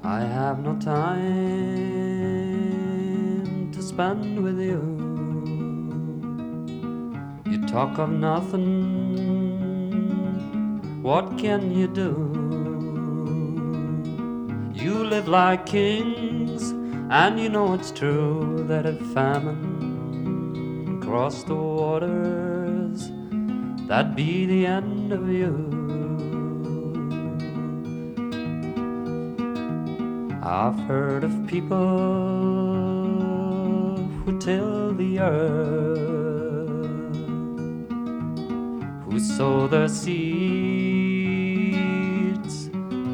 I have no time to spend with you. You talk of nothing, what can you do? You live like kings, and you know it's true that if famine crossed the waters, that'd be the end of you. I've heard of people who till the earth, who sow their seeds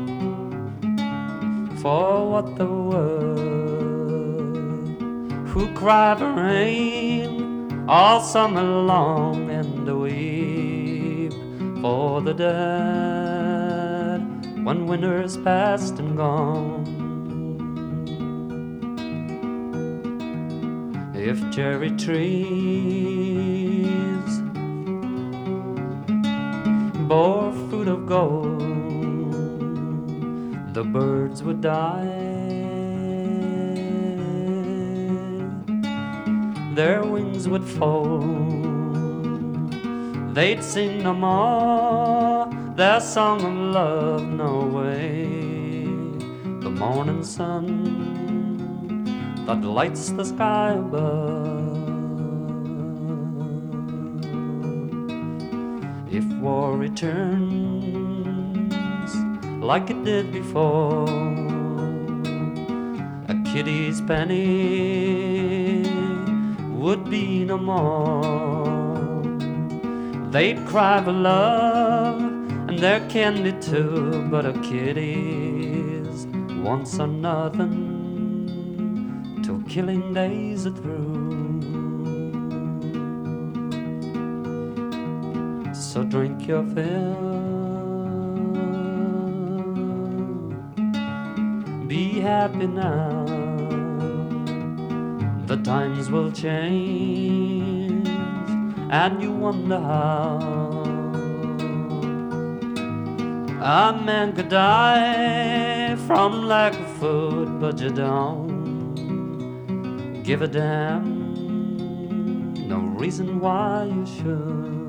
for what they're worth, who cry for rain all summer long and weep for the dead when winter's past and gone. If cherry trees bore fruit of gold, the birds would die, their wings would fold, they'd sing no more their song of love, no way. The morning sun that lights the sky above, if war returns like it did before, a kitty's penny would be no more. They'd cry for love and their candy too, but a kitty's wants are nothing till killing days are through. So drink your fill, be happy now. The times will change and you wonder how. A man could die from lack of food, but you don't give a damn, no reason why you should.